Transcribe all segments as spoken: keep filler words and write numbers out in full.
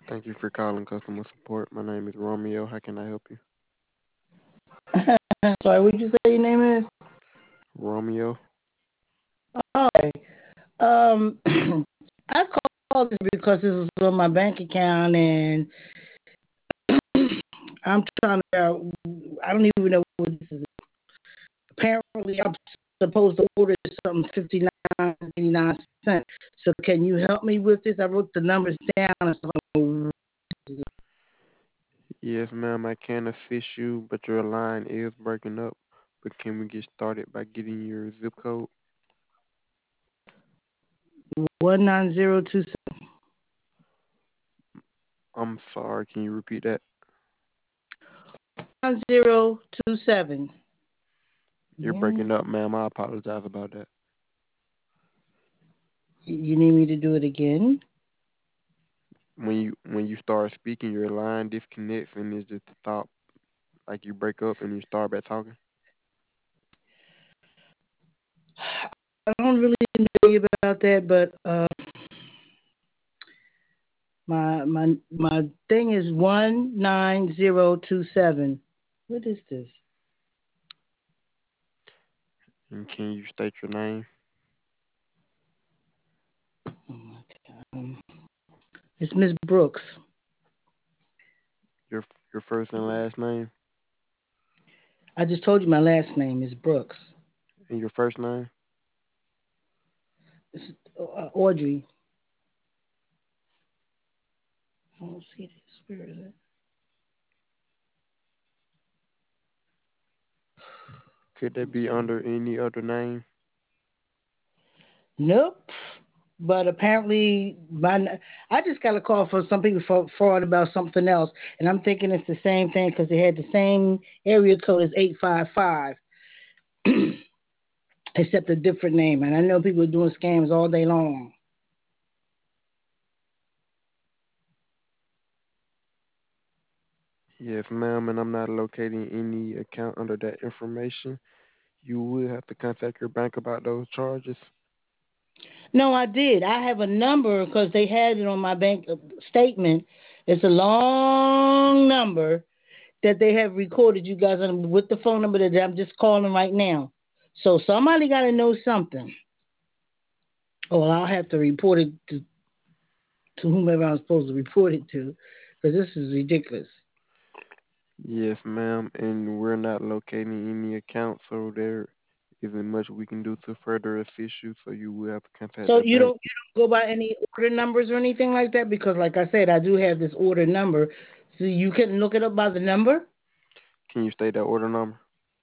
Thank you for calling customer support. My name is Romeo. How can I help you? Sorry, what did you say your name is? Romeo? Hi. Um, I called this because this was on my bank account, and I'm trying to figure out. I don't even know what this is. Apparently, I'm supposed to order something fifty nine eighty nine cents. So, can you help me with this? I wrote the numbers down. And so Yes, ma'am, I can assist you, but your line is breaking up. But can we get started by getting your zip code? one nine zero two I'm sorry, can you repeat that? one zero two seven. You're Yeah. breaking up, ma'am. I apologize about that. You need me to do it again? When you when you start speaking, your line disconnects and it just stop, like you break up and you start back talking. I don't really know about that, but uh, my my my thing is one nine zero two seven. What is this? And can you state your name, Oh my God. Um, it's Miss Brooks. your your first and last name, I just told you my last name is Brooks. and your first name? It's uh, Audrey. I don't see this. Where is it? Could that Let's be see. under any other name? Nope. But apparently, my I just got a call from some people for fraud about something else, and I'm thinking it's the same thing because they had the same area code as eight five five, except a different name. And I know people are doing scams all day long. Yes, ma'am, and I'm not locating any account under that information. You will have to contact your bank about those charges. No, I did. I have a number because they had it on my bank uh, statement. It's a long number that they have recorded you guys on with the phone number that I'm just calling right now. So somebody got to know something. Oh, well, I'll have to report it to, to whomever I'm supposed to report it to because this is ridiculous. Yes, ma'am, and we're not locating any account, so there isn't much we can do to further assist you, so you will have to contact So that you bank. don't you don't go by any order numbers or anything like that because, like I said, I do have this order number, so you can look it up by the number. Can you state that order number?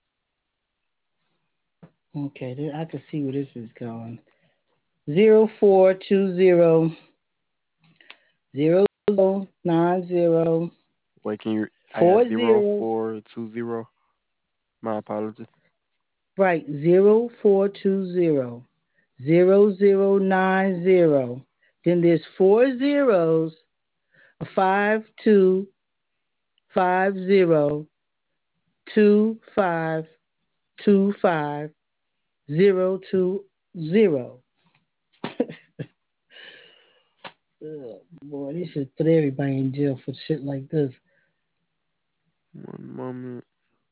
Okay, then I can see where this is going. Zero four two zero zero zero nine zero Wait, can you? I got four zero zero. four two zero. My apologies. Right, zero four two zero zero zero nine zero. Then there's four zeros, five two five zero two five two five zero two zero. Ugh, boy, they should put everybody in jail for shit like this. One moment.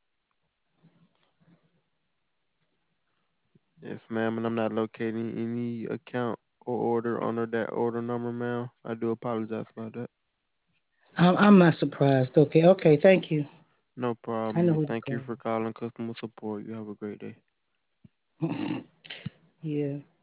Yes, ma'am, and I'm not locating any account or order under that order number, ma'am. I do apologize about that. I'm, I'm not surprised. Okay, okay, thank you. No I know problem. who to Thank you call. for calling customer support. You have a great day. Yeah.